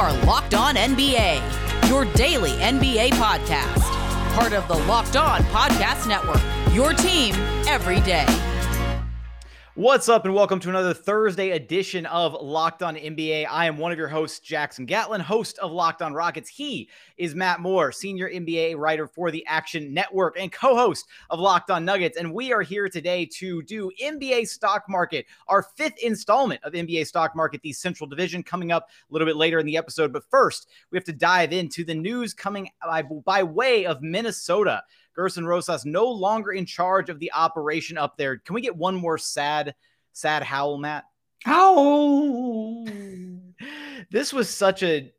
are Locked On NBA, your daily NBA podcast. Part of the Locked On Podcast Network, your team every day. What's up, and welcome to another Thursday edition of Locked On NBA. I am one of your hosts, Jackson Gatlin, host of Locked On Rockets. He is Matt Moore, senior NBA writer for the Action Network and co-host of Locked On Nuggets. And we are here today to do NBA Stock Market, our fifth installment of NBA Stock Market, the Central Division, coming up a little bit later in the episode. But first, we have to dive into the news coming by way of Minnesota. Gersson Rosas no longer in charge of the operation up there. Can we get one more sad howl, Matt? Howl! This was such a,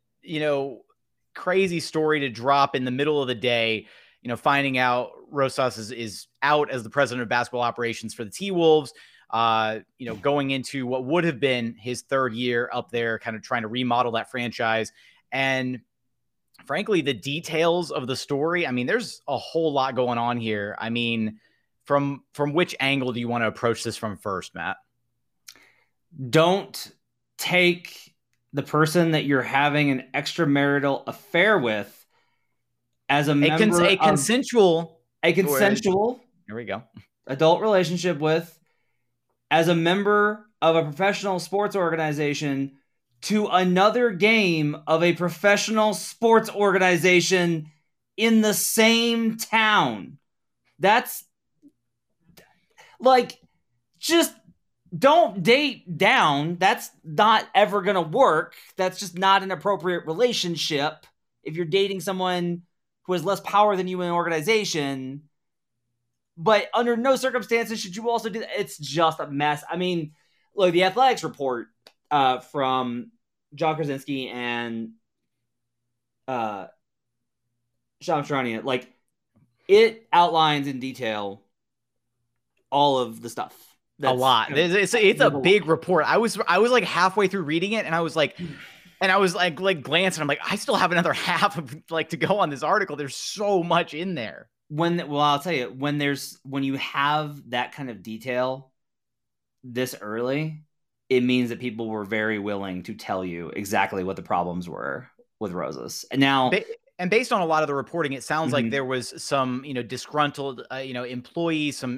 crazy story to drop in the middle of the day, finding out Rosas is out as the president of basketball operations for the T-Wolves, going into what would have been his third year up there, kind of trying to remodel that franchise. And frankly, the details of the story, there's a whole lot going on here. From which angle do you want to approach this from first, Matt? Don't take the person that you're having an extramarital affair with as a member a consensual here we go, adult relationship with, as a member of a professional sports organization to another game of a professional sports organization in the same town. That's like, just don't date down. That's not ever going to work. That's just not an appropriate relationship. If you're dating someone who has less power than you in an organization, but under no circumstances should you also do that. It's just a mess. Look, the Athletics report from John Krasinski and Shams Charania, it outlines in detail all of the stuff. A lot. It's a big report. I was like halfway through reading it, and I was like glancing. I'm like, I still have another half of to go on this article. There's so much in there. I'll tell you, when you have that kind of detail this early, it means that people were very willing to tell you exactly what the problems were with Rosas. And now, and based on a lot of the reporting, it sounds like there was some, disgruntled, employees, some,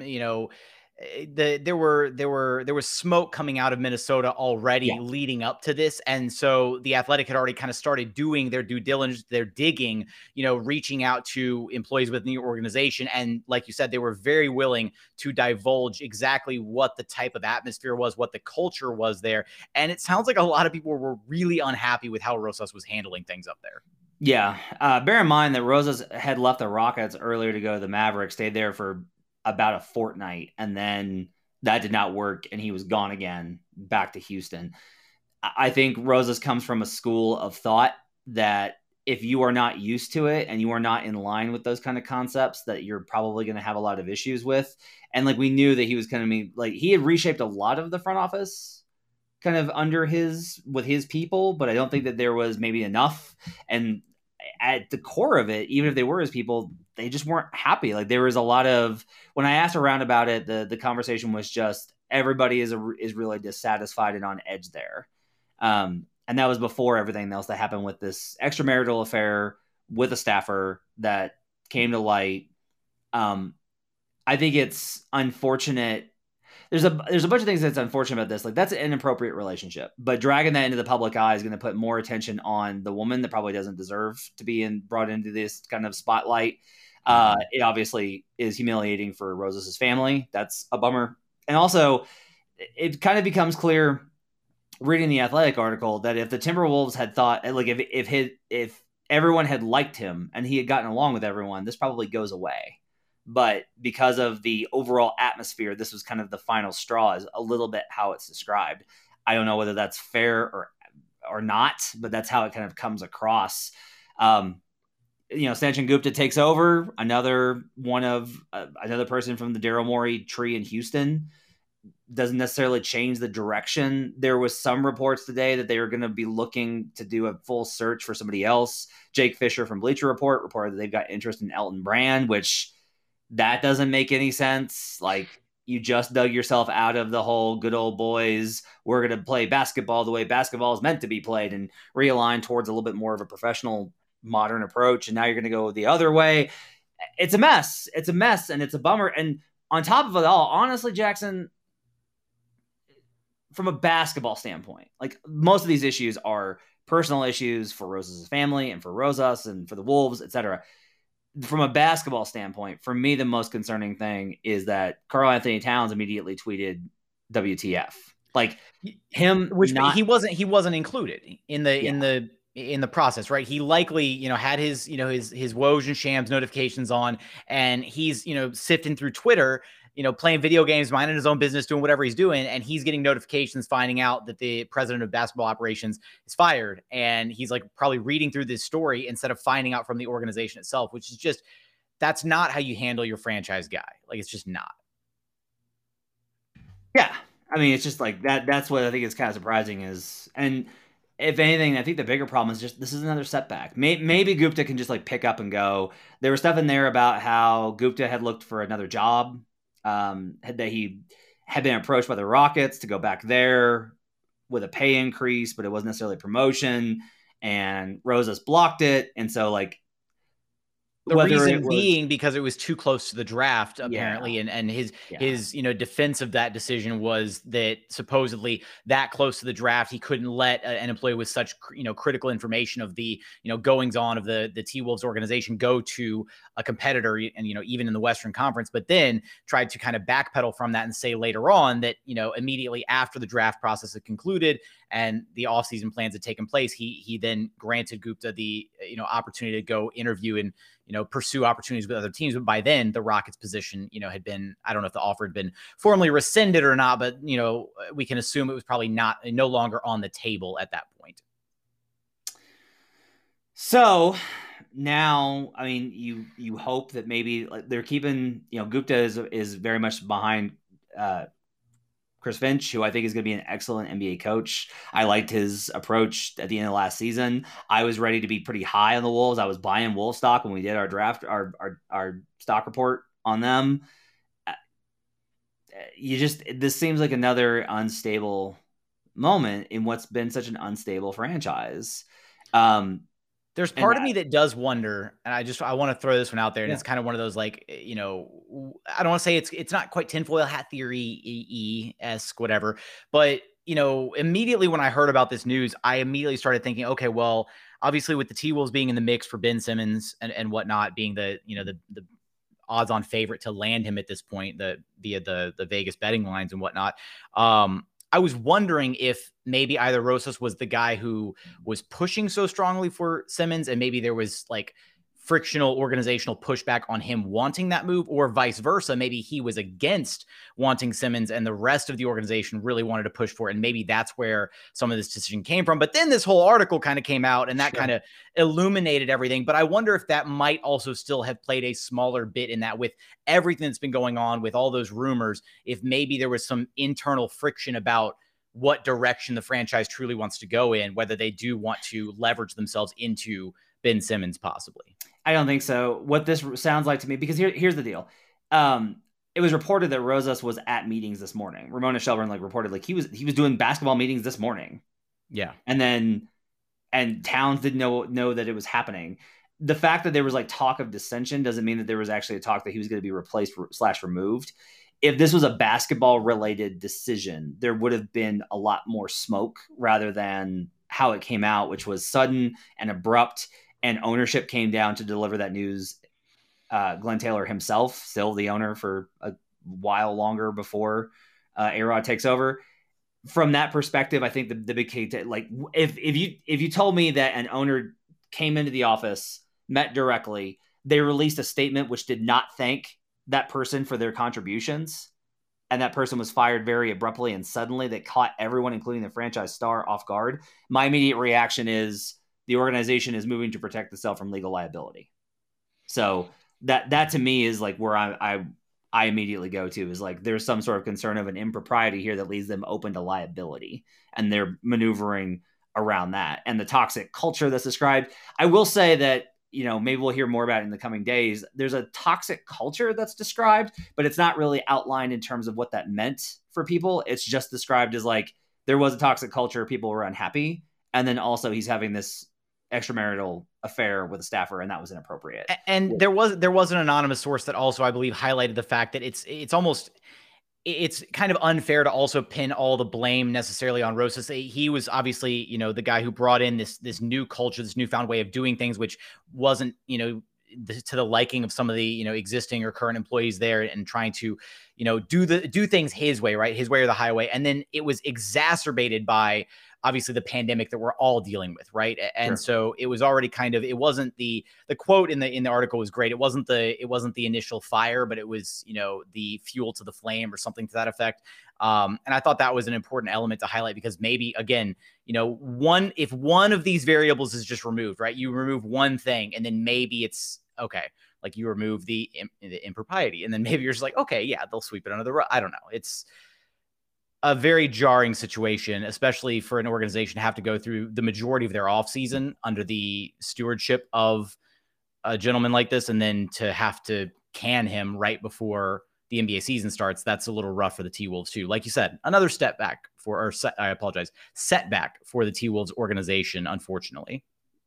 there was smoke coming out of Minnesota already leading up to this. And so the Athletic had already kind of started doing their due diligence, their digging, reaching out to employees within the organization. And like you said, they were very willing to divulge exactly what the type of atmosphere was, what the culture was there. And it sounds like a lot of people were really unhappy with how Rosas was handling things up there. Yeah. Bear in mind that Rosas had left the Rockets earlier to go to the Mavericks, stayed there for about a fortnight, and then that did not work, and he was gone again back to Houston. I think Rosas comes from a school of thought that if you are not used to it and you are not in line with those kind of concepts, that you're probably going to have a lot of issues with. And we knew that he was going to be he had reshaped a lot of the front office kind of with his people, but I don't think that there was maybe enough. And at the core of it, even if they were his people, they just weren't happy. There was a lot of, when I asked around about it, the conversation was just everybody is really dissatisfied and on edge there. And that was before everything else that happened with this extramarital affair with a staffer that came to light. I think it's unfortunate. There's a bunch of things that's unfortunate about this. That's an inappropriate relationship, but dragging that into the public eye is going to put more attention on the woman that probably doesn't deserve to be brought into this kind of spotlight. It obviously is humiliating for Rosas' family. That's a bummer. And also, it kind of becomes clear reading the Athletic article that if the Timberwolves had thought, if everyone had liked him and he had gotten along with everyone, this probably goes away. But because of the overall atmosphere, this was kind of the final straw, is a little bit how it's described. I don't know whether that's fair or not, but that's how it kind of comes across. Sachin Gupta takes over, another person from the Daryl Morey tree in Houston. Doesn't necessarily change the direction. There was some reports today that they were going to be looking to do a full search for somebody else. Jake Fisher from Bleacher Report reported that they've got interest in Elton Brand, which that doesn't make any sense. you just dug yourself out of the whole good old boys, we're going to play basketball the way basketball is meant to be played, and realign towards a little bit more of a professional modern approach. And now you're going to go the other way. It's a mess. It's a mess, and it's a bummer. And on top of it all, honestly, Jackson, from a basketball standpoint, like most of these issues are personal issues for Rosas' family and for Rosas and for the Wolves, etc. From a basketball standpoint, for me, the most concerning thing is that Karl-Anthony Towns immediately tweeted WTF. Like him, which he wasn't included in the process, right? He likely, had his, his Woj and Shams notifications on, and he's, sifting through Twitter, playing video games, minding his own business, doing whatever he's doing. And he's getting notifications, finding out that the president of basketball operations is fired. And he's like probably reading through this story instead of finding out from the organization itself, which is just, that's not how you handle your franchise guy. Like, it's just not. Yeah. I mean, it's just like that. That's what I think is kind of surprising is, and if anything, I think the bigger problem is just, this is another setback. Maybe Gupta can just like pick up and go. There was stuff in there about how Gupta had looked for another job. That he had been approached by the Rockets to go back there with a pay increase, but it wasn't necessarily a promotion, and Rosas blocked it. And so like the reason being because it was too close to the draft, apparently. And his defense of that decision was that supposedly that close to the draft, he couldn't let an employee with such, critical information of the, goings on of the T-Wolves organization go to a competitor, and, even in the Western Conference, but then tried to kind of backpedal from that and say later on that, immediately after the draft process had concluded and the offseason plans had taken place, he then granted Gupta the, opportunity to go interview and, pursue opportunities with other teams. But by then the Rockets position, had been, I don't know if the offer had been formally rescinded or not, but, we can assume it was probably no longer on the table at that point. So now, I mean, you hope that maybe they're keeping, Gupta is very much behind, Chris Finch, who I think is going to be an excellent NBA coach. I liked his approach at the end of last season. I was ready to be pretty high on the Wolves. I was buying Wolves stock when we did our draft, our stock report on them. This seems like another unstable moment in what's been such an unstable franchise. There's part of me that does wonder, and I want to throw this one out there, and it's kind of one of those, like, I don't want to say it's not quite tinfoil hat theory-esque, whatever, but, immediately when I heard about this news, I immediately started thinking, okay, well, obviously with the T-Wolves being in the mix for Ben Simmons and whatnot, being the odds-on favorite to land him at this point, via the Vegas betting lines and whatnot, I was wondering if maybe either Rosas was the guy who was pushing so strongly for Simmons, and maybe there was like frictional organizational pushback on him wanting that move, or vice versa. Maybe he was against wanting Simmons and the rest of the organization really wanted to push for it. And maybe that's where some of this decision came from. But then this whole article kind of came out, and that kind of illuminated everything. But I wonder if that might also still have played a smaller bit in that, with everything that's been going on with all those rumors, if maybe there was some internal friction about what direction the franchise truly wants to go in, whether they do want to leverage themselves into Ben Simmons possibly. I don't think so. What this sounds like to me, because here's the deal. It was reported that Rosas was at meetings this morning. Ramona Shelburne reported he was doing basketball meetings this morning. Yeah. And Towns didn't know that it was happening. The fact that there was talk of dissension doesn't mean that there was actually a talk that he was going to be replaced / removed. If this was a basketball related decision, there would have been a lot more smoke rather than how it came out, which was sudden and abrupt, and ownership came down to deliver that news. Glenn Taylor himself, still the owner for a while longer before A-Rod takes over. From that perspective, I think the big key, if you told me that an owner came into the office, met directly, they released a statement which did not thank that person for their contributions, and that person was fired very abruptly and suddenly, that caught everyone, including the franchise star, off guard, my immediate reaction is the organization is moving to protect itself from legal liability. So that to me is where I immediately go to, is there's some sort of concern of an impropriety here that leaves them open to liability, and they're maneuvering around that and the toxic culture that's described. I will say that maybe we'll hear more about it in the coming days. There's a toxic culture that's described, but it's not really outlined in terms of what that meant for people. It's just described as like, there was a toxic culture, people were unhappy. And then also he's having this extramarital affair with a staffer, and that was inappropriate. And there was an anonymous source that also, I believe, highlighted the fact that it's kind of unfair to also pin all the blame necessarily on Rosas. He was obviously, the guy who brought in this new culture, this newfound way of doing things, which wasn't, to the liking of some of the, existing or current employees there, and trying to, do things his way, right? His way or the highway. And then it was exacerbated by obviously the pandemic that we're all dealing with, right? And Sure. So it was already it wasn't the quote in the article was great. It wasn't the initial fire, but it was, the fuel to the flame or something to that effect. And I thought that was an important element to highlight, because maybe, again, if one of these variables is just removed, right? You remove one thing and then maybe it's okay. Like you remove the impropriety, and then maybe you're just like, okay, yeah, they'll sweep it under the rug. I don't know. It's a very jarring situation, especially for an organization to have to go through the majority of their offseason under the stewardship of a gentleman like this, and then to have to can him right before the NBA season starts. That's a little rough for the T-Wolves too. Like you said, another setback for the T-Wolves organization, unfortunately.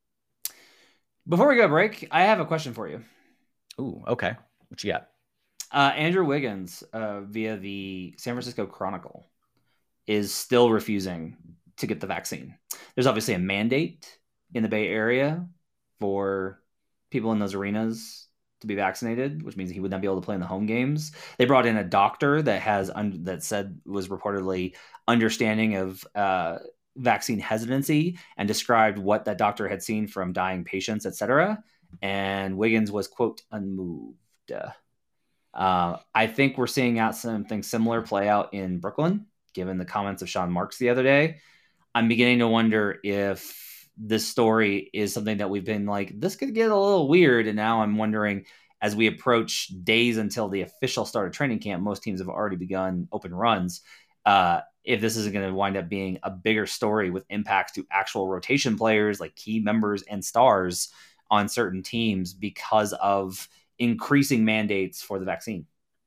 Before we go break, I have a question for you. Ooh, okay. What you got? Andrew Wiggins, via the San Francisco Chronicle, is still refusing to get the vaccine. There's obviously a mandate in the Bay Area for people in those arenas to be vaccinated, which means he would not be able to play in the home games. They brought in a doctor that said was reportedly understanding of vaccine hesitancy, and described what that doctor had seen from dying patients, etc. And Wiggins was, quote, unmoved. I think we're seeing out something similar play out in Brooklyn, given the comments of Sean Marks the other day. I'm beginning to wonder if this story is something that we've been like, this could get a little weird. And now I'm wondering, as we approach days until the official start of training camp, most teams have already begun open runs. If this isn't going to wind up being a bigger story with impacts to actual rotation players, like key members and stars on certain teams, because of increasing mandates for the vaccine.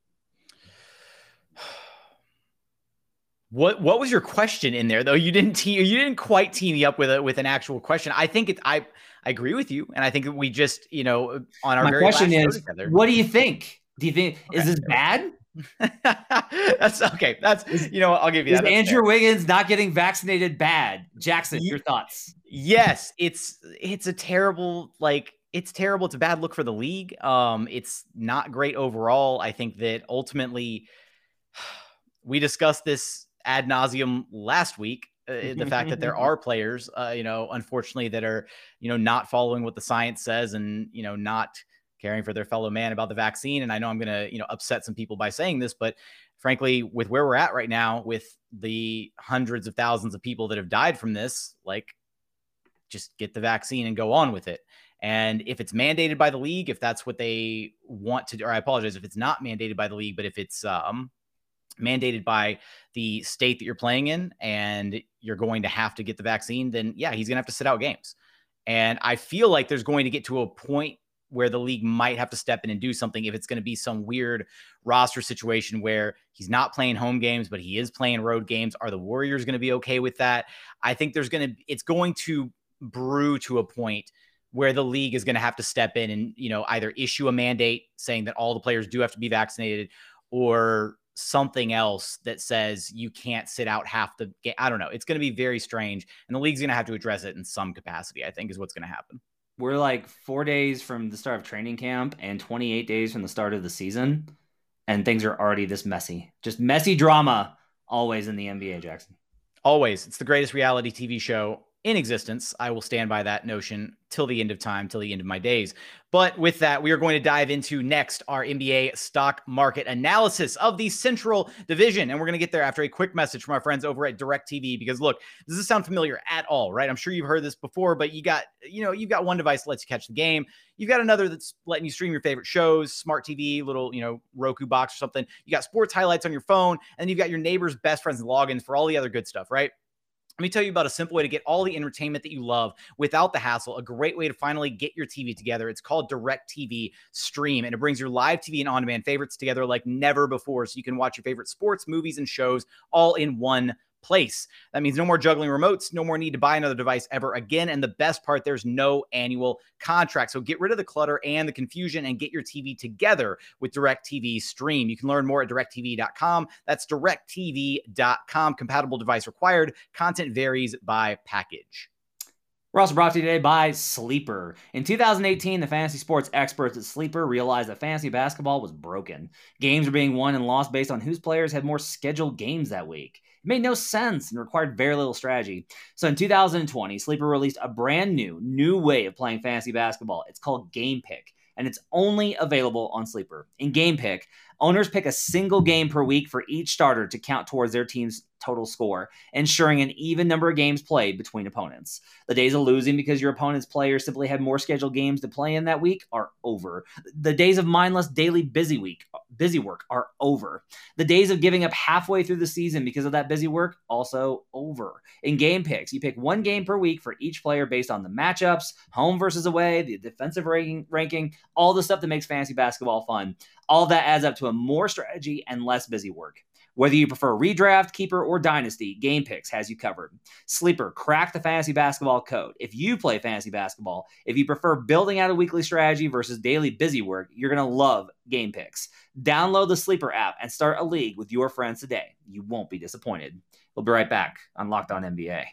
What was your question in there though? You didn't quite tee me up with an actual question. I think I agree with you, and I think that we just, on our My question is, what do you think? Do you think is this bad? That's okay. That's I'll give you that. Is Andrew Wiggins not getting vaccinated bad? Jackson, your thoughts? Yes, it's a terrible, it's terrible. It's a bad look for the league. It's not great overall. I think that ultimately we discussed this ad nauseum last week. The fact that there are players, unfortunately, that are, not following what the science says, and, not caring for their fellow man about the vaccine. And I know I'm going to, upset some people by saying this, but frankly, with where we're at right now, with the hundreds of thousands of people that have died from this, just get the vaccine and go on with it. And if it's mandated by the league, if that's what they want to do, or I apologize, if it's not mandated by the league, but if it's mandated by the state that you're playing in, and you're going to have to get the vaccine, then yeah, he's going to have to sit out games. And I feel like there's going to get to a point where the league might have to step in and do something, if it's going to be some weird roster situation where he's not playing home games, but he is playing road games. Are the Warriors going to be okay with that? I think it's going to brew to a point where the league is going to have to step in and, either issue a mandate saying that all the players do have to be vaccinated, or something else that says you can't sit out half the game. I don't know. It's going to be very strange, and the league's going to have to address it in some capacity, I think, is what's going to happen. We're like 4 days from the start of training camp and 28 days from the start of the season, and things are already this messy. Just messy drama always in the NBA, Jackson. Always. It's the greatest reality TV show in existence. I will stand by that notion till the end of time, till the end of my days. But with that, we are going to dive into next our NBA stock market analysis of the Central Division. And we're going to get there after a quick message from our friends over at DirecTV, because look, does this sound familiar at all, right? I'm sure you've heard this before, but you've got one device that lets you catch the game. You've got another that's letting you stream your favorite shows, smart TV, little, Roku box or something. You got sports highlights on your phone, and you've got your neighbor's best friends and logins for all the other good stuff, right? Let me tell you about a simple way to get all the entertainment that you love without the hassle. A great way to finally get your TV together. It's called DirecTV Stream, and it brings your live TV and on-demand favorites together like never before, so you can watch your favorite sports, movies, and shows all in one place. That means no more juggling remotes, no more need to buy another device ever again. And the best part, there's no annual contract. So get rid of the clutter and the confusion and get your TV together with DirecTV Stream. You can learn more at directv.com. That's directv.com. Compatible device required. Content varies by package. We're also brought to you today by Sleeper. In 2018, the fantasy sports experts at Sleeper realized that fantasy basketball was broken. Games were being won and lost based on whose players had more scheduled games that week. It made no sense and required very little strategy. So in 2020, Sleeper released a brand new way of playing fantasy basketball. It's called Game Pick, and it's only available on Sleeper. In Game Pick, owners pick a single game per week for each starter to count towards their team's total score, ensuring an even number of games played between opponents. The days of losing because your opponent's players simply had more scheduled games to play in that week are over. The days of mindless daily busy work are over. The days of giving up halfway through the season because of that busy work, also over. In Game Picks, you pick one game per week for each player based on the matchups, home versus away, the defensive ranking, all the stuff that makes fantasy basketball fun. All that adds up to a more strategy and less busy work. Whether you prefer redraft, keeper, or dynasty, Game Picks has you covered. Sleeper, crack the fantasy basketball code. If you play fantasy basketball, if you prefer building out a weekly strategy versus daily busy work, you're going to love Game Picks. Download the Sleeper app and start a league with your friends today. You won't be disappointed. We'll be right back on Locked On NBA.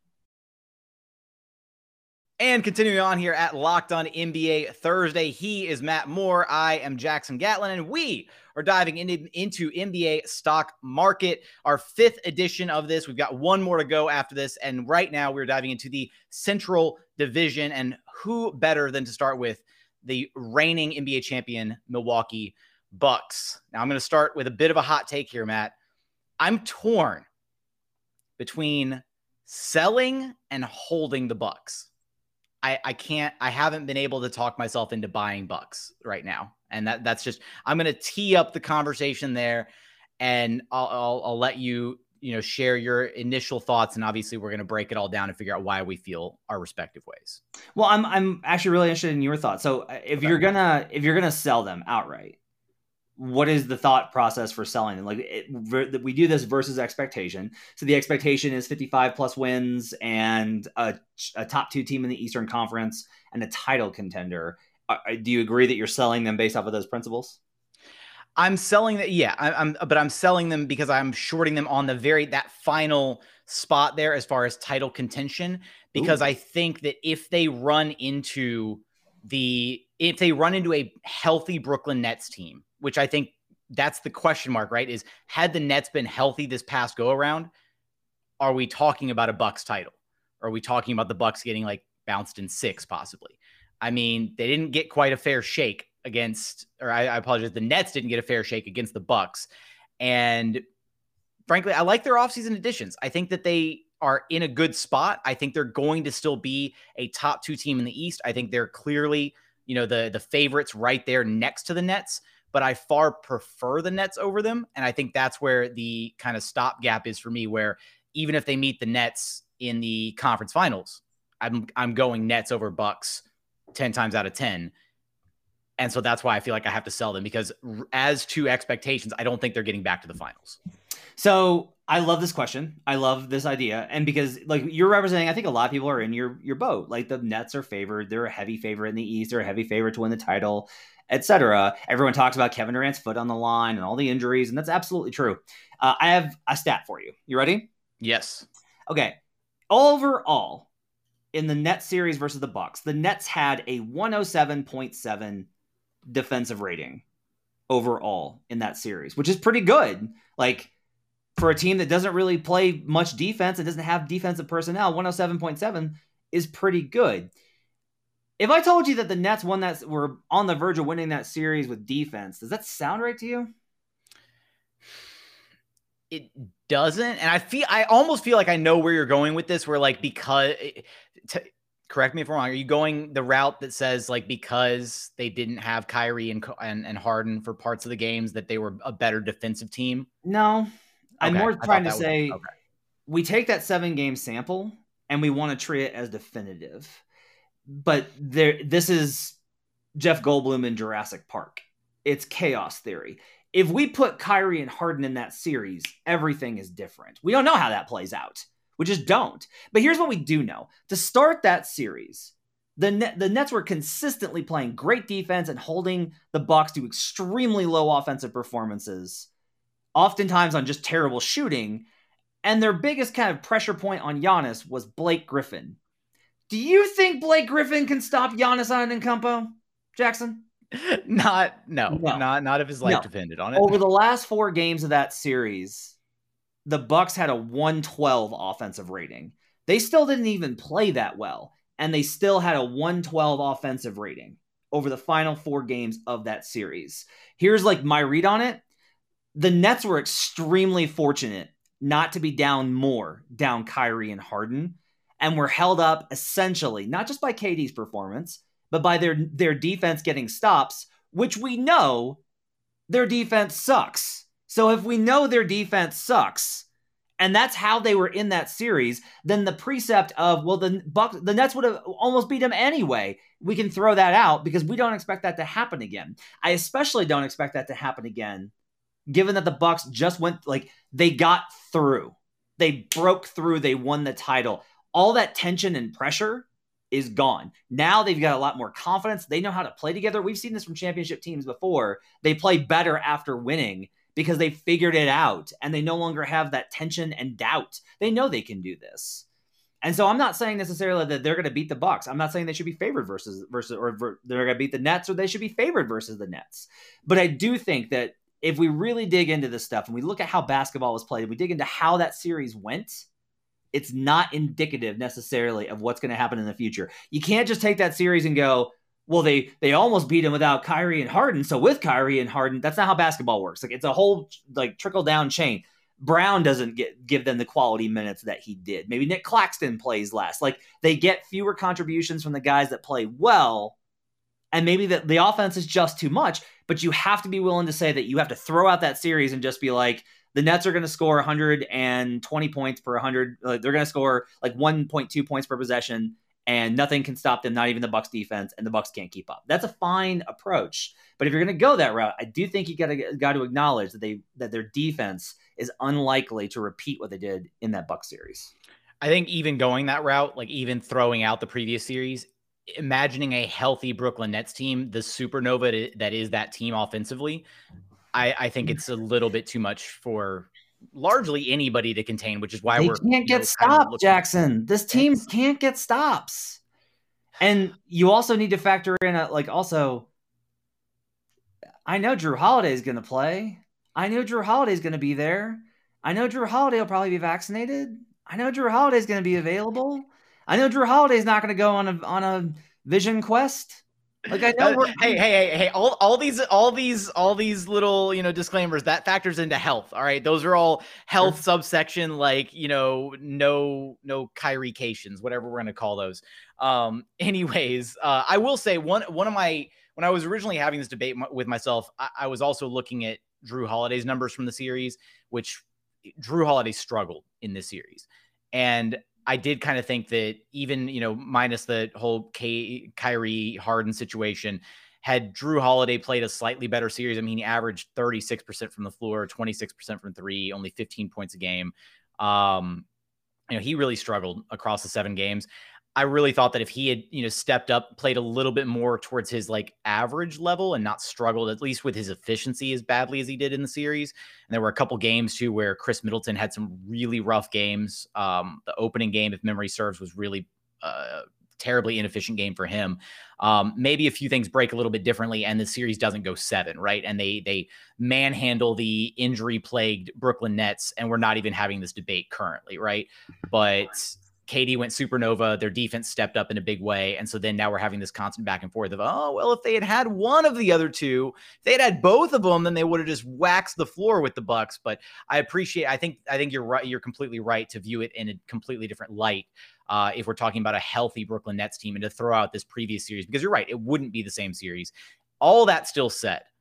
And continuing on here at Locked On NBA Thursday, he is Matt Moore. I am Jackson Gatlin, and we are diving into NBA stock market, our fifth edition of this. We've got one more to go after this, and right now we're diving into the Central Division, and who better than to start with the reigning NBA champion Milwaukee Bucks. Now I'm going to start with a bit of a hot take here, Matt. I'm torn between selling and holding the Bucks. I haven't been able to talk myself into buying Bucks right now. And that's just, I'm going to tee up the conversation there, and I'll let you share your initial thoughts. And obviously we're going to break it all down and figure out why we feel our respective ways. Well, I'm actually really interested in your thoughts. So if you're going to sell them outright, what is the thought process for selling them? We do this versus expectation. So the expectation is 55 plus wins and a top two team in the Eastern Conference and a title contender. Do you agree that you're selling them based off of those principles? I'm selling that. Yeah, but I'm selling them because I'm shorting them on that final spot there as far as title contention, because I think that if they run into a healthy Brooklyn Nets team, which I think that's the question mark, right? Is had the Nets been healthy this past go around, are we talking about a Bucks title? Or are we talking about the Bucks getting bounced in 6 possibly? I mean, they didn't get quite a fair shake against, or I apologize, the Nets didn't get a fair shake against the Bucks. And frankly, I like their offseason additions. I think that they are in a good spot. I think they're going to still be a top 2 team in the East. I think they're clearly, the favorites right there next to the Nets, but I far prefer the Nets over them. And I think that's where the kind of stopgap is for me, where even if they meet the Nets in the conference finals, I'm going Nets over Bucks 10 times out of 10. And so that's why I feel like I have to sell them, because as to expectations, I don't think they're getting back to the finals. So I love this question. I love this idea. And because you're representing, I think a lot of people are in your boat. The Nets are favored. They're a heavy favorite in the East. They're a heavy favorite to win the title, etc. Everyone talks about Kevin Durant's foot on the line and all the injuries. And that's absolutely true. I have a stat for you. You ready? Yes. Okay. Overall, in the Nets series versus the Bucks, the Nets had a 107.7 defensive rating overall in that series, which is pretty good. For a team that doesn't really play much defense and doesn't have defensive personnel, 107.7 is pretty good. If I told you that the Nets were on the verge of winning that series with defense, does that sound right to you? It doesn't. And I almost feel like I know where you're going with this, where correct me if I'm wrong, are you going the route that says because they didn't have Kyrie and Harden for parts of the games that they were a better defensive team? No. I'm more trying to say we take that 7-game sample and we want to treat it as definitive. But this is Jeff Goldblum in Jurassic Park. It's chaos theory. If we put Kyrie and Harden in that series, everything is different. We don't know how that plays out. We just don't. But here's what we do know. To start that series, the Nets were consistently playing great defense and holding the Bucks to extremely low offensive performances, oftentimes on just terrible shooting. And their biggest kind of pressure point on Giannis was Blake Griffin. Do you think Blake Griffin can stop Giannis Antetokounmpo, Jackson? Not if his life depended on it. Over the last 4 games of that series, the Bucks had a 112 offensive rating. They still didn't even play that well, and they still had a 112 offensive rating over the final 4 games of that series. Here's like my read on it. The Nets were extremely fortunate not to be down Kyrie and Harden, and were held up essentially, not just by KD's performance, but by their defense getting stops, which we know their defense sucks. So if we know their defense sucks, and that's how they were in that series, then the precept of, well, the Nets would have almost beat them anyway, we can throw that out because we don't expect that to happen again. I especially don't expect that to happen again, given that the Bucks just they got through. They broke through, they won the title. All that tension and pressure is gone. Now they've got a lot more confidence. They know how to play together. We've seen this from championship teams before. They play better after winning because they figured it out and they no longer have that tension and doubt. They know they can do this. And so I'm not saying necessarily that they're going to beat the Bucks. I'm not saying they should be favored versus or they're going to beat the Nets or they should be favored versus the Nets. But I do think that if we really dig into this stuff and we look at how basketball was played, we dig into how that series went, it's not indicative necessarily of what's going to happen in the future. You can't just take that series and go, well, they almost beat him without Kyrie and Harden. So with Kyrie and Harden, that's not how basketball works. Like, it's a whole trickle down chain. Brown doesn't give them the quality minutes that he did. Maybe Nick Claxton plays less. Like, they get fewer contributions from the guys that play well. And maybe the offense is just too much, but you have to be willing to say that you have to throw out that series and just be like, the Nets are going to score 120 points per 100. They're going to score like 1.2 points per possession, and nothing can stop them, not even the Bucks defense, and the Bucks can't keep up. That's a fine approach. But if you're going to go that route, I do think you got to acknowledge that their defense is unlikely to repeat what they did in that Bucks series. I think even going that route, like even throwing out the previous series, imagining a healthy Brooklyn Nets team, the supernova that is that team offensively, I think it's a little bit too much for largely anybody to contain, which is why they can't get stopped, Jackson. This team can't get stops. And you also need to factor in I know Drew Holiday is going to play. I know Drew Holiday is going to be there. I know Drew Holiday will probably be vaccinated. I know Drew Holiday is going to be available. I know Drew Holiday is not going to go on a vision quest. Like, I know hey, all these little, disclaimers that factors into health. All right. Those are all health subsection, no Kyrie-cations, whatever we're going to call those. Anyways, I will say when I was originally having this debate with myself, I was also looking at Drew Holiday's numbers from the series, which Drew Holiday struggled in this series. And I did kind of think that even, minus the whole Kyrie Harden situation, had Drew Holiday played a slightly better series, I mean, he averaged 36% from the floor, 26% from 3, only 15 points a game. He really struggled across the 7 games. I really thought that if he had, stepped up, played a little bit more towards his average level and not struggled, at least with his efficiency as badly as he did in the series. And there were a couple games too, where Chris Middleton had some really rough games. The opening game, if memory serves, was really terribly inefficient game for him. Maybe a few things break a little bit differently and the series doesn't go 7, right? And they manhandle the injury plagued Brooklyn Nets. And we're not even having this debate currently. Right. But KD went supernova, their defense stepped up in a big way. And so then now we're having this constant back and forth of, if they had one of the other two, if they'd had both of them, then they would have just waxed the floor with the Bucks. But I think you're right. You're completely right to view it in a completely different light. If we're talking about a healthy Brooklyn Nets team and to throw out this previous series, because you're right, it wouldn't be the same series. All that still said,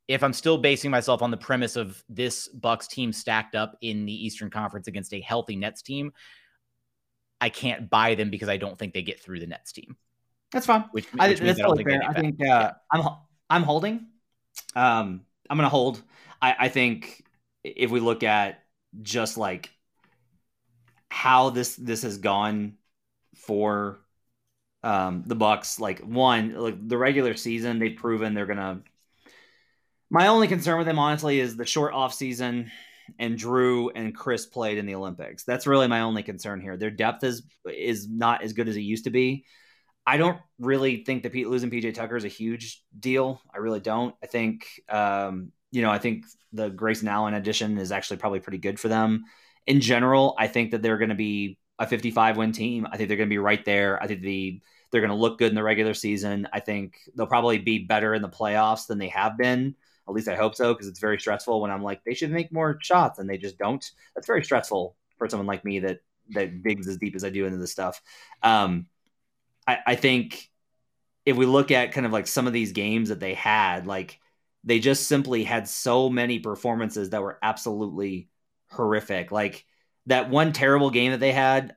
if I'm still basing myself on the premise of this Bucks team stacked up in the Eastern Conference against a healthy Nets team, I can't buy them because I don't think they get through the Nets team. That's fine. Which means I don't think fair. I think I'm holding. I'm going to hold. I think if we look at just like how this has gone for the Bucks, like the regular season, they've proven they're going to. My only concern with them, honestly, is the short off season and Drew and Chris played in the Olympics. That's really my only concern here. Their depth is not as good as it used to be. I don't really think that losing PJ Tucker is a huge deal. I really don't. I think, I think the Grayson Allen addition is actually probably pretty good for them. In general, I think that they're going to be a 55-win team. I think they're going to be right there. I think they're going to look good in the regular season. I think they'll probably be better in the playoffs than they have been. At least I hope so, because it's very stressful when I'm like, they should make more shots and they just don't. That's very stressful for someone like me that digs as deep as I do into this stuff. I think if we look at kind of like some of these games that they had, like they just simply had so many performances that were absolutely horrific. Like that one terrible game that they had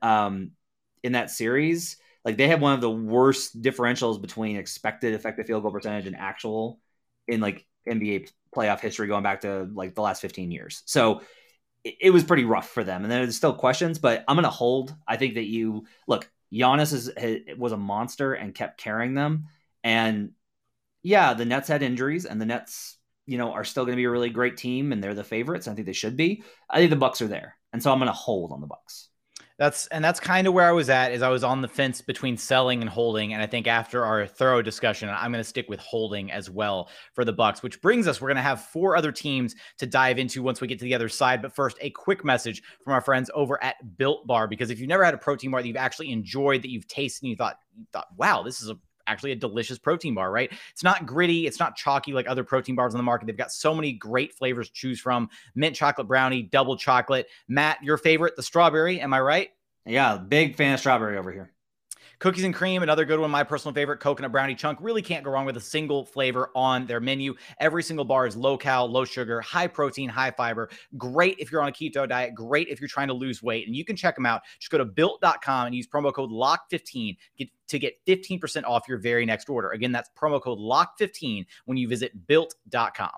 in that series, like they had one of the worst differentials between expected effective field goal percentage and actual in like NBA playoff history going back to like the last 15 years. So it was pretty rough for them. And there's still questions, but I'm going to hold. I think that Giannis was a monster and kept carrying them. And yeah, the Nets had injuries and the Nets, are still going to be a really great team and they're the favorites. I think they should be. I think the Bucks are there. And so I'm going to hold on the Bucks. That's kind of where I was at, is I was on the fence between selling and holding. And I think after our thorough discussion, I'm going to stick with holding as well for the Bucks, which brings us, we're going to have 4 other teams to dive into once we get to the other side. But first, a quick message from our friends over at Built Bar, because if you've never had a protein bar that you've actually enjoyed, that you've tasted and you thought, wow, this is actually a delicious protein bar, right? It's not gritty. It's not chalky like other protein bars on the market. They've got so many great flavors to choose from. Mint chocolate brownie, double chocolate. Matt, your favorite, the strawberry. Am I right? Yeah, big fan of strawberry over here. Cookies and cream, another good one. My personal favorite, coconut brownie chunk. Really can't go wrong with a single flavor on their menu. Every single bar is low cal, low sugar, high protein, high fiber. Great if you're on a keto diet. Great if you're trying to lose weight. And you can check them out. Just go to built.com and use promo code LOCK15 to get 15% off your very next order. Again, that's promo code LOCK15 when you visit built.com.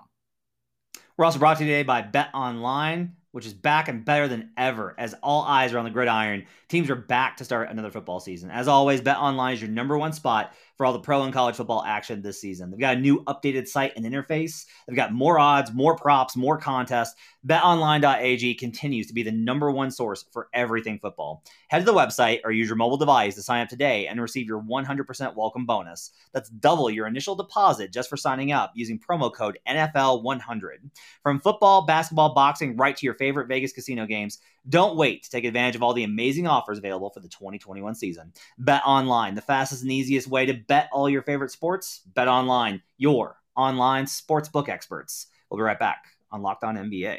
We're also brought to you today by Bet Online, which is back and better than ever as all eyes are on the gridiron. Teams are back to start another football season. As always, Bet Online is your number one spot for all the pro and college football action this season. They've got a new updated site and interface. They've got more odds, more props, more contests. BetOnline.ag continues to be the number one source for everything football. Head to the website or use your mobile device to sign up today and receive your 100% welcome bonus. That's double your initial deposit just for signing up using promo code NFL100. From football, basketball, boxing, right to your favorite Vegas casino games, don't wait to take advantage of all the amazing offers available for the 2021 season. Bet Online, the fastest and easiest way to bet all your favorite sports. Bet Online, your online sportsbook experts. We'll be right back on Locked On NBA.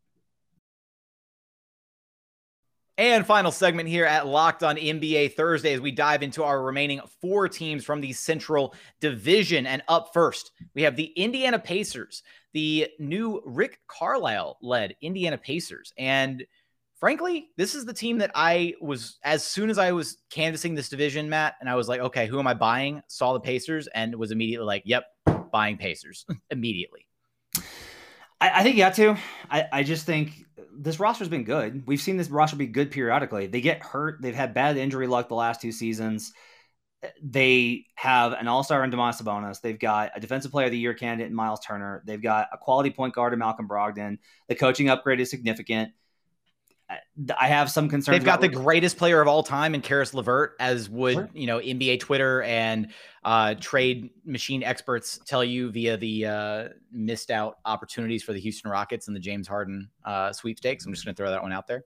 And final segment here at Locked On NBA Thursday as we dive into our remaining 4 teams from the Central Division. And up first, we have the Indiana Pacers, the new Rick Carlisle-led Indiana Pacers. And frankly, this is the team that as soon as I was canvassing this division, Matt, and I was like, okay, who am I buying? Saw the Pacers and was immediately like, yep, buying Pacers immediately. I think you got to. I just think this roster's been good. We've seen this roster be good periodically. They get hurt. They've had bad injury luck the last 2 seasons. They have an all-star in Domantas Sabonis. They've got a defensive player of the year candidate in Miles Turner. They've got a quality point guard in Malcolm Brogdon. The coaching upgrade is significant. I have some concerns. They've got the greatest player of all time in Karis LeVert, as would, sure, NBA Twitter and trade machine experts tell you via the missed out opportunities for the Houston Rockets and the James Harden sweepstakes. I'm just going to throw that one out there.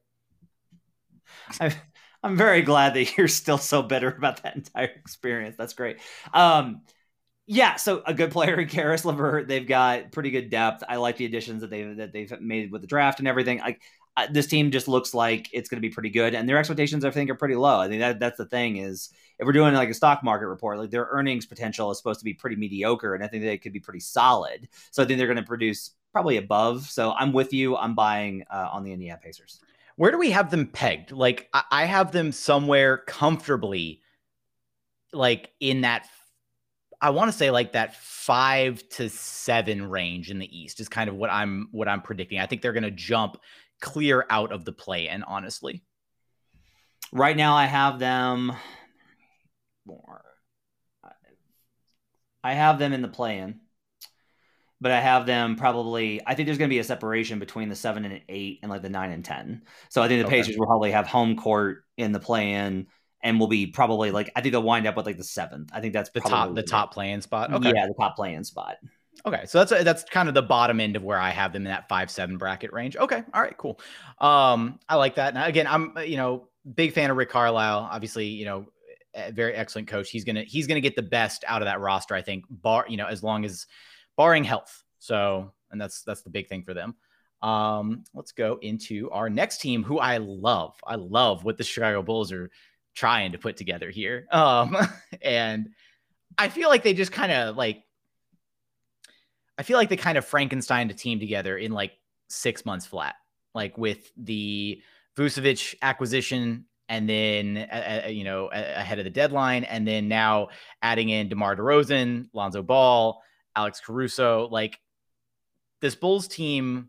I'm very glad that you're still so bitter about that entire experience. That's great. Yeah, so a good player in Karis LeVert. They've got pretty good depth. I like the additions that they've made with the draft and everything. this team just looks like it's going to be pretty good, and their expectations, I think, are pretty low. I think that's the thing is, if we're doing like a stock market report, like their earnings potential is supposed to be pretty mediocre, and I think they could be pretty solid. So I think they're going to produce probably above. So I'm with you. I'm buying on the Indiana Pacers. Where do we have them pegged? Like I have them somewhere comfortably, like in that, I want to say like that 5 to 7 range in the East is kind of what I'm predicting. I think they're going to jump clear out of the play-in, honestly. Right now I have them in the play-in, but I have them probably, I think there's going to be a separation between the 7 and 8 and like the 9 and 10. So I think the Pacers will probably have home court in the play-in and will be probably like, I think they'll wind up with like the 7th. I think that's the top play-in spot. Okay. Yeah, the top play-in spot. Okay, so that's kind of the bottom end of where I have them in that 5-7 bracket range. Okay, all right, cool. I like that. Now, again, I'm big fan of Rick Carlisle. Obviously, a very excellent coach. He's gonna get the best out of that roster, I think. As long as barring health. So, and that's the big thing for them. Let's go into our next team, who I love. I love what the Chicago Bulls are trying to put together here. And I feel like they just kind of like. I feel like they kind of Frankensteined a team together in like 6 months flat, like with the Vucevic acquisition and then, ahead of the deadline. And then now adding in DeMar DeRozan, Lonzo Ball, Alex Caruso, like this Bulls team.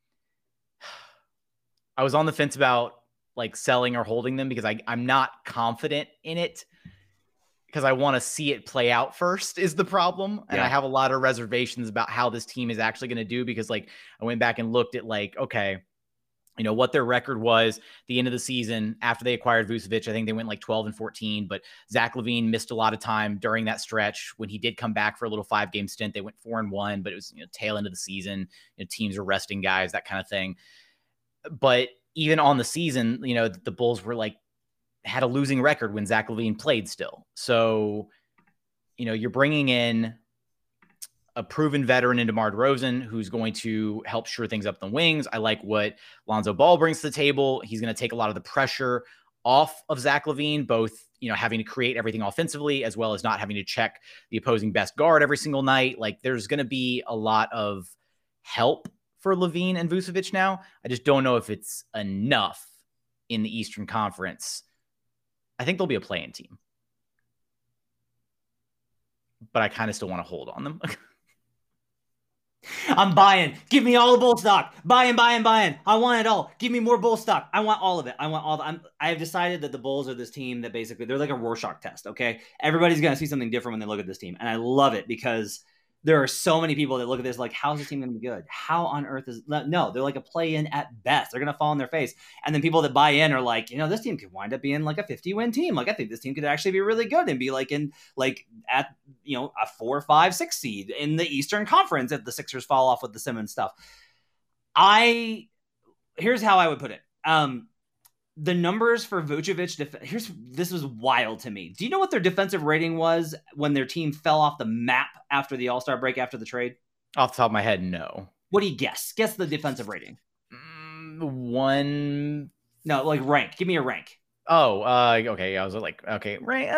I was on the fence about like selling or holding them because I'm not confident in it. Because I want to see it play out first is the problem. And I have a lot of reservations about how this team is actually going to do, because like I went back and looked at like, okay, what their record was the end of the season after they acquired Vucevic. I think they went like 12-14, but Zach LaVine missed a lot of time during that stretch. When he did come back for a little 5-game stint, they went 4-1, but it was tail end of the season. Teams are resting guys, that kind of thing. But even on the season, the Bulls were like, had a losing record when Zach LaVine played still. So, you're bringing in a proven veteran in DeMar DeRozan who's going to help shore things up the wings. I like what Lonzo Ball brings to the table. He's going to take a lot of the pressure off of Zach LaVine, both, having to create everything offensively as well as not having to check the opposing best guard every single night. Like there's going to be a lot of help for LaVine and Vucevic now. I just don't know if it's enough in the Eastern Conference. I think they'll be a play-in team, but I kind of still want to hold on them. I'm buying. Give me all the Bull stock. Buying. I want it all. Give me more Bull stock. I want all of it. I have decided that the Bulls are this team that basically they're like a Rorschach test. Okay, everybody's gonna see something different when they look at this team, and I love it because there are so many people that look at this like, how's this team going to be good? How on earth is no? They're like a play-in at best. They're going to fall on their face. And then people that buy in are like, this team could wind up being like a 50-win team. Like I think this team could actually be really good and be like at a 4, 5, 6 seed in the Eastern Conference if the Sixers fall off with the Simmons stuff. Here's how I would put it. The numbers for Vucevic, this was wild to me. Do you know what their defensive rating was when their team fell off the map after the All-Star break, after the trade? Off the top of my head, no. What do you guess? Guess the defensive rating. 1. No, like rank. Give me a rank. Oh, okay. I was like, okay, rank.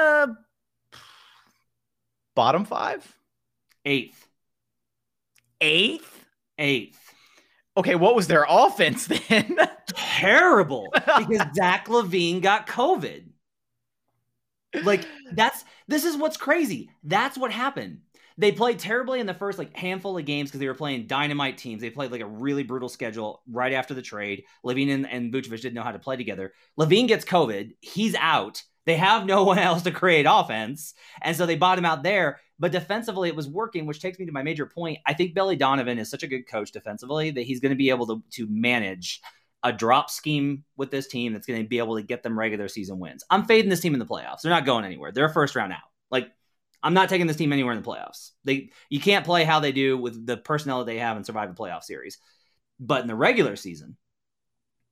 Bottom 5? 8th. 8th? 8th. Okay, what was their offense then? Terrible, because Zach LaVine got COVID. Like this is what's crazy. That's what happened. They played terribly in the first handful of games because they were playing dynamite teams. They played like a really brutal schedule right after the trade. LaVine and Vucevic didn't know how to play together. LaVine gets COVID. He's out. They have no one else to create offense. And so they bought him out there. But defensively, it was working, which takes me to my major point. I think Billy Donovan is such a good coach defensively that he's going to be able to manage a drop scheme with this team that's going to be able to get them regular season wins. I'm fading this team in the playoffs. They're not going anywhere. They're a first round out. Like, I'm not taking this team anywhere in the playoffs. You can't play how they do with the personnel that they have and survive a playoff series. But in the regular season,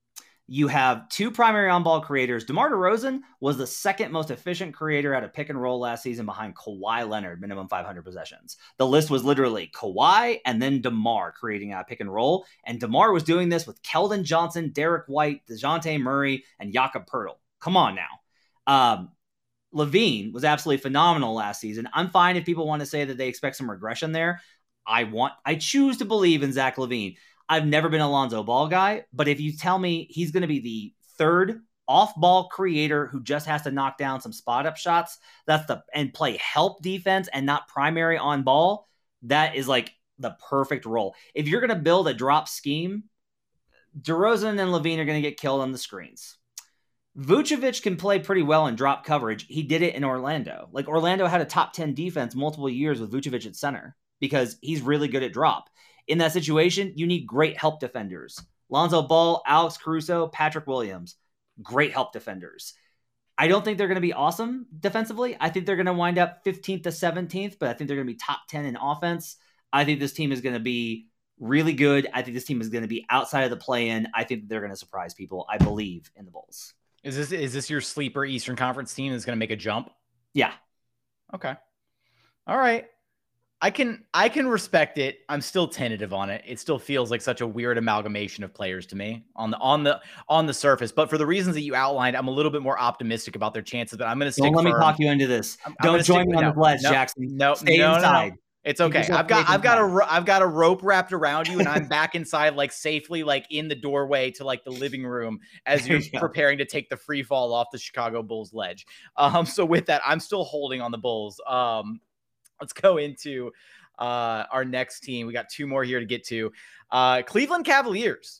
You have two primary on-ball creators. DeMar DeRozan was the second most efficient creator out of pick and roll last season behind Kawhi Leonard, minimum 500 possessions. The list was literally Kawhi and then DeMar creating out pick and roll. And DeMar was doing this with Keldon Johnson, Derek White, DeJounte Murray, and Jakob Poeltl. Come on now. LaVine was absolutely phenomenal last season. I'm fine if people want to say that they expect some regression there. I choose to believe in Zach LaVine. I've never been a Lonzo Ball guy, but if you tell me he's going to be the third off-ball creator who just has to knock down some spot-up shots, and play help defense and not primary on ball, that is like the perfect role. If you're going to build a drop scheme, DeRozan and LaVine are going to get killed on the screens. Vucevic can play pretty well in drop coverage. He did it in Orlando. Like, Orlando had a top 10 defense multiple years with Vucevic at center because he's really good at drop. In that situation, you need great help defenders. Lonzo Ball, Alex Caruso, Patrick Williams, great help defenders. I don't think they're going to be awesome defensively. I think they're going to wind up 15th to 17th, but I think they're going to be top 10 in offense. I think this team is going to be really good. I think this team is going to be outside of the play-in. I think they're going to surprise people. I believe in the Bulls. Is this your sleeper Eastern Conference team that's going to make a jump? Yeah. Okay. All right. I can respect it. I'm still tentative on it. It still feels like such a weird amalgamation of players to me on the surface. But for the reasons that you outlined, I'm a little bit more optimistic about their chances. But I'm going to stick. Don't let firm. me talk you into this. Don't join me on the ledge, Jackson. No, stay inside. No. It's okay. I've got a rope wrapped around you, and I'm back inside, like safely, like in the doorway to like the living room as you're preparing to take the free fall off the Chicago Bulls ledge. So with that, I'm still holding on the Bulls. Let's go into our next team. We got two more here to get to. Cleveland Cavaliers.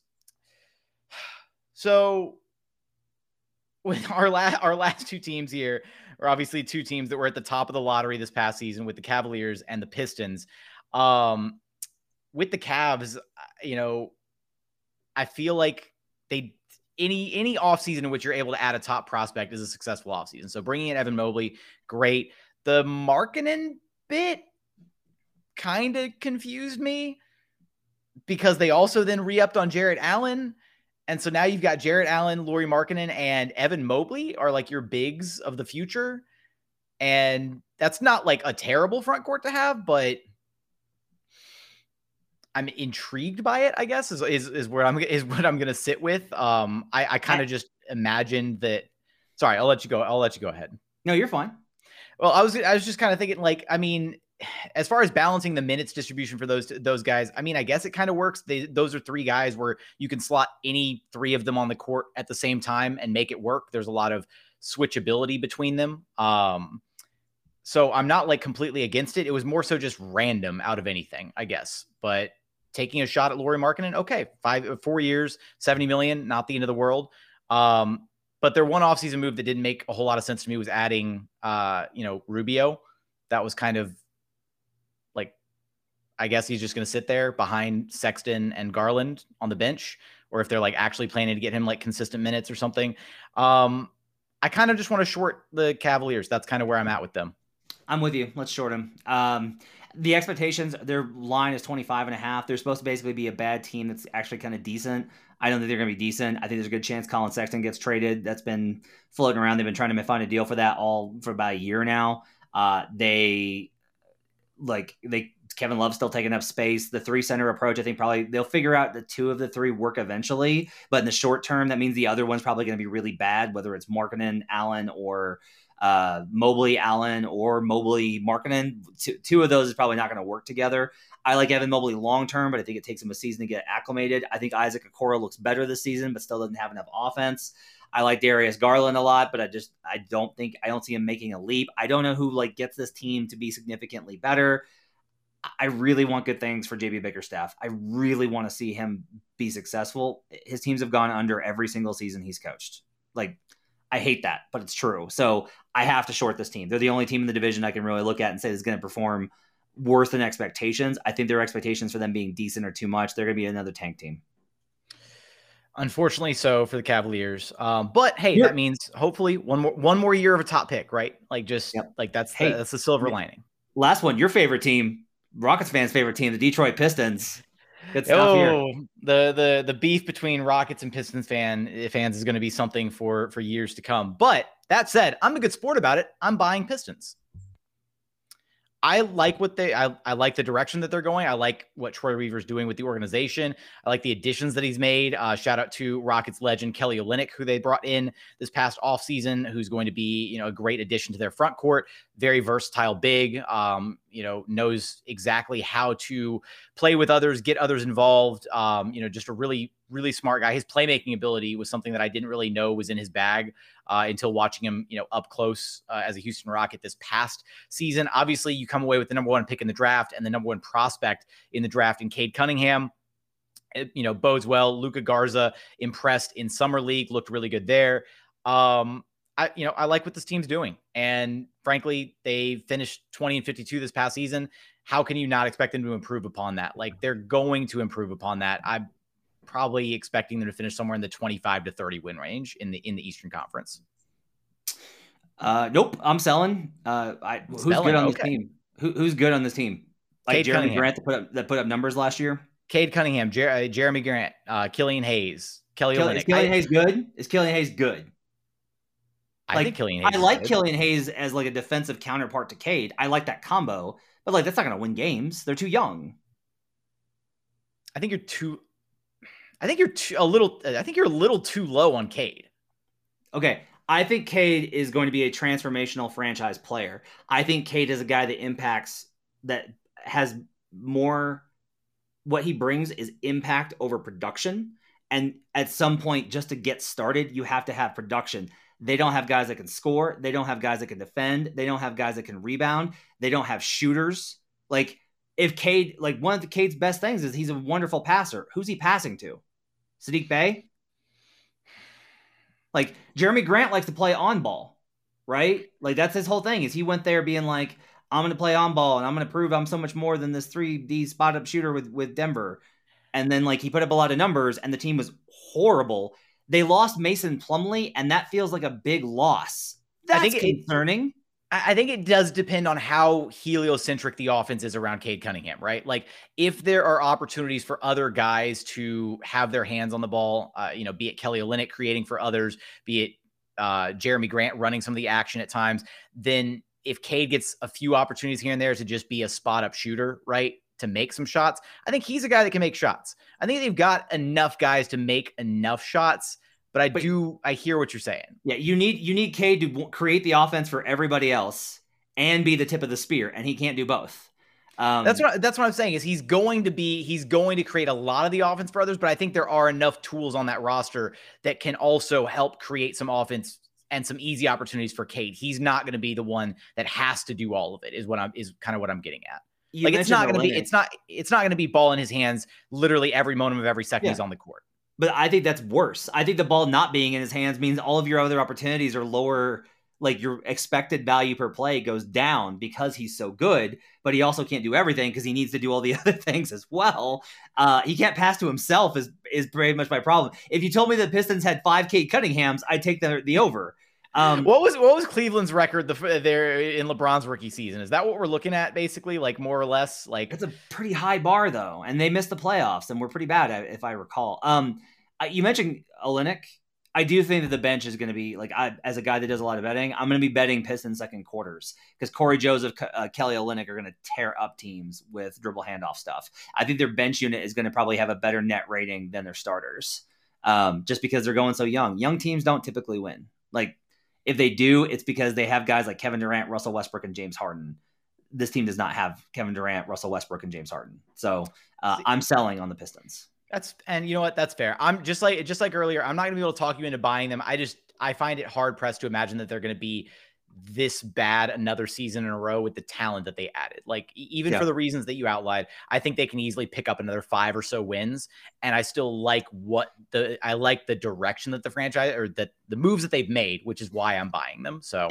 So with our last two teams here are obviously two teams that were at the top of the lottery this past season with the Cavaliers and the Pistons. With the Cavs, I feel like any offseason in which you're able to add a top prospect is a successful offseason. So bringing in Evan Mobley, great. The Markkanen bit kind of confused me because they also then re-upped on Jarrett Allen. And so now you've got Jarrett Allen, Lauri Markkanen, and Evan Mobley are like your bigs of the future. And that's not like a terrible front court to have, but I'm intrigued by it, I guess, is what I'm going to sit with. I kind of just imagined that. Sorry, I'll let you go ahead. No, you're fine. Well, I was just kind of thinking, like, I mean, as far as balancing the minutes distribution for those guys, I mean, I guess it kind of works. Those are three guys where you can slot any three of them on the court at the same time and make it work. There's a lot of switchability between them. So I'm not like completely against it. It was more so just random out of anything, I guess. But taking a shot at Lauri Markkanen, okay, 4 years, $70 million, not the end of the world. But their one offseason move that didn't make a whole lot of sense to me was adding, Rubio. That was kind of like, I guess he's just going to sit there behind Sexton and Garland on the bench, or if they're like actually planning to get him like consistent minutes or something. I kind of just want to short the Cavaliers. That's kind of where I'm at with them. I'm with you. Let's short them. The expectations, their line is 25.5. They're supposed to basically be a bad team that's actually kind of decent. I don't think they're going to be decent. I think there's a good chance Colin Sexton gets traded. That's been floating around. They've been trying to find a deal for that all for about a year now. Kevin Love's still taking up space. The 3-center approach, I think probably they'll figure out the 2 of the 3 work eventually. But in the short term, that means the other one's probably going to be really bad, whether it's Markkanen, Allen, or Mobley, Allen, or Mobley, Markkanen. 2 of those is probably not going to work together. I like Evan Mobley long-term, but I think it takes him a season to get acclimated. I think Isaac Okoro looks better this season, but still doesn't have enough offense. I like Darius Garland a lot, but I don't see him making a leap. I don't know who gets this team to be significantly better. I really want good things for JB Bickerstaff. I really want to see him be successful. His teams have gone under every single season he's coached. I hate that, but it's true. So I have to short this team. They're the only team in the division I can really look at and say is going to perform worse than expectations. I think their expectations for them being decent are too much. They're going to be another tank team. Unfortunately so for the Cavaliers. But hey, that means hopefully one more year of a top pick, right? That's the silver lining. Last one, your favorite team, Rockets fans' favorite team, the Detroit Pistons. Good stuff here. The beef between Rockets and Pistons fans is going to be something for years to come. But that said, I'm a good sport about it. I'm buying Pistons. I like I like the direction that they're going. I like what Troy Weaver's doing with the organization. I like the additions that he's made. Shout out to Rockets legend Kelly Olynyk, who they brought in this past offseason, who's going to be, a great addition to their front court. Very versatile big, knows exactly how to play with others, get others involved. Just a really, really smart guy. His playmaking ability was something that I didn't really know was in his bag until watching him, up close as a Houston Rocket this past season. Obviously, you come away with the number one pick in the draft and the number one prospect in the draft in Cade Cunningham. It, bodes well. Luka Garza impressed in Summer League, looked really good there. I like what this team's doing. And frankly, they finished 20-52 this past season. How can you not expect them to improve upon that? Like, they're going to improve upon that. I'm probably expecting them to finish somewhere in the 25-30 win range in the Eastern Conference. Nope, I'm selling. Who's good on this team? Who's good on this team? Like Cade Jeremy Cunningham. Grant that put up numbers last year. Cade Cunningham, Jeremy Grant, Killian Hayes, Kelly Olynyk. Is Killian Hayes good? Is Killian Hayes good? I think Killian Hayes. I like Killian Hayes as like a defensive counterpart to Cade. I like that combo, but like that's not going to win games. They're too young. I think you're a little too low on Cade. Okay. I think Cade is going to be a transformational franchise player. I think Cade is a guy that has more, what he brings is impact over production. And at some point, just to get started, you have to have production. They don't have guys that can score. They don't have guys that can defend. They don't have guys that can rebound. They don't have shooters. Like, if Cade, like one of the Cade's best things is he's a wonderful passer. Who's he passing to? Saddiq Bey? Like, Jeremy Grant likes to play on ball, right? Like, that's his whole thing, is he went there being like, I'm going to play on ball and I'm going to prove I'm so much more than this 3D spot up shooter with Denver. And then like he put up a lot of numbers and the team was horrible. They lost Mason Plumlee and that feels like a big loss. That's concerning. I think it does depend on how heliocentric the offense is around Cade Cunningham, right? Like, if there are opportunities for other guys to have their hands on the ball, be it Kelly Olynyk creating for others, be it Jeremy Grant running some of the action at times, then if Cade gets a few opportunities here and there to just be a spot-up shooter, right, to make some shots, I think he's a guy that can make shots. I think they've got enough guys to make enough shots. But I hear what you're saying. Yeah, you need Cade to create the offense for everybody else and be the tip of the spear, and he can't do both. That's what I'm saying is he's going to create a lot of the offense for others, but I think there are enough tools on that roster that can also help create some offense and some easy opportunities for Cade. He's not going to be the one that has to do all of it. Is kind of what I'm getting at. Like, it's not going to be ball in his hands literally every moment of every second he's on the court. But I think that's worse. I think the ball not being in his hands means all of your other opportunities are lower. Like, your expected value per play goes down because he's so good, but he also can't do everything because he needs to do all the other things as well. He can't pass to himself is pretty much my problem. If you told me the Pistons had 5 Cade Cunninghams, I'd take the over. What was Cleveland's record there in LeBron's rookie season? Is that what we're looking at, basically, like more or less? Like, it's a pretty high bar though, and they missed the playoffs and were pretty bad, if I recall. You mentioned Olynyk. I do think that the bench is going to be like, as a guy that does a lot of betting, I'm going to be betting Pistons second quarters because Corey Joseph, Kelly Olynyk are going to tear up teams with dribble handoff stuff. I think their bench unit is going to probably have a better net rating than their starters, just because they're going so young. Young teams don't typically win. Like, if they do, it's because they have guys like Kevin Durant, Russell Westbrook, and James Harden. This team does not have Kevin Durant, Russell Westbrook, and James Harden. So I'm selling on the Pistons. And you know what? That's fair. I'm just like earlier, I'm not going to be able to talk you into buying them. I find it hard pressed to imagine that they're going to be this bad another season in a row with the talent that they added. Like, even for the reasons that you outlined, I think they can easily pick up another 5 or so wins. And I still like the direction that the franchise, or that the moves that they've made, which is why I'm buying them. So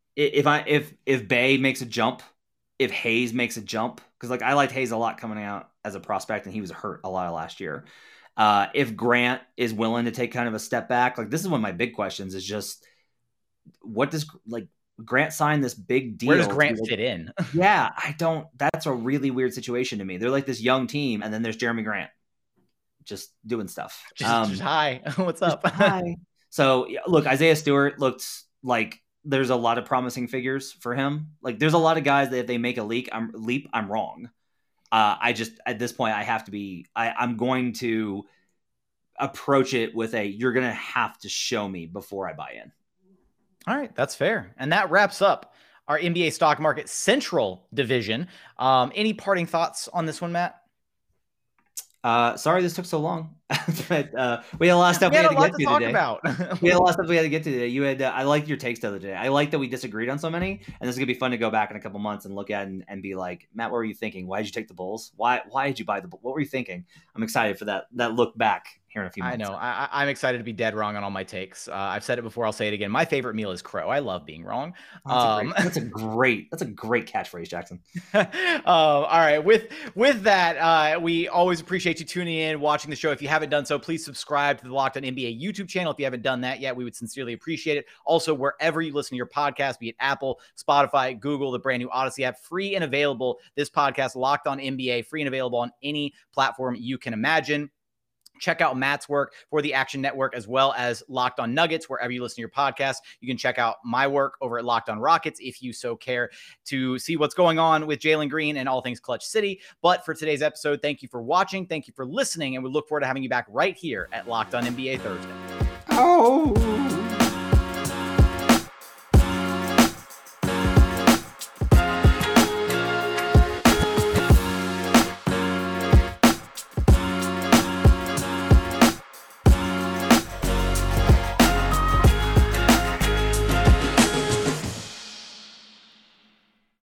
if Bey makes a jump, if Hayes makes a jump, because like I liked Hayes a lot coming out as a prospect, and he was hurt a lot of last year. If Grant is willing to take kind of a step back, like, this is one of my big questions is just, what does Grant sign this big deal? Where does Grant fit in? Yeah, that's a really weird situation to me. They're like this young team, and then there's Jeremy Grant. just doing stuff. Just hi. What's up? Hi. So look, Isaiah Stewart looks like there's a lot of promising figures for him. Like there's a lot of guys that if they make a leap, I'm wrong. I just, at this point, I have to be, I'm going to approach it with you're going to have to show me before I buy in. All right. That's fair. And that wraps up our NBA stock market central division. Any parting thoughts on this one, Matt? Sorry this took so long. But, we had a lot of stuff we had to get to today. We had a lot of stuff we had to get to today. You had, I liked your takes the other day. I like that we disagreed on so many, and this is gonna be fun to go back in a couple months and look at and be like, Matt, what were you thinking? Why did you take the Bulls? Why did you buy the Bulls? What were you thinking? I'm excited for that look back here in a few months. I know. I'm excited to be dead wrong on all my takes. I've said it before. I'll say it again. My favorite meal is crow. I love being wrong. That's a great catchphrase, Jackson. All right. With that, we always appreciate you tuning in, watching the show. If you haven't done so, please subscribe to the Locked On NBA YouTube channel. If you haven't done that yet, we would sincerely appreciate it. Also, wherever you listen to your podcast, be it Apple, Spotify, Google, the brand new Odyssey app, free and available. This podcast, Locked On NBA, free and available on any platform you can imagine. Check out Matt's work for the Action Network, as well as Locked On Nuggets, wherever you listen to your podcast. You can check out my work over at Locked On Rockets if you so care to see what's going on with Jalen Green and all things Clutch City. But for today's episode, thank you for watching. Thank you for listening. And we look forward to having you back right here at Locked On NBA Thursday. Oh.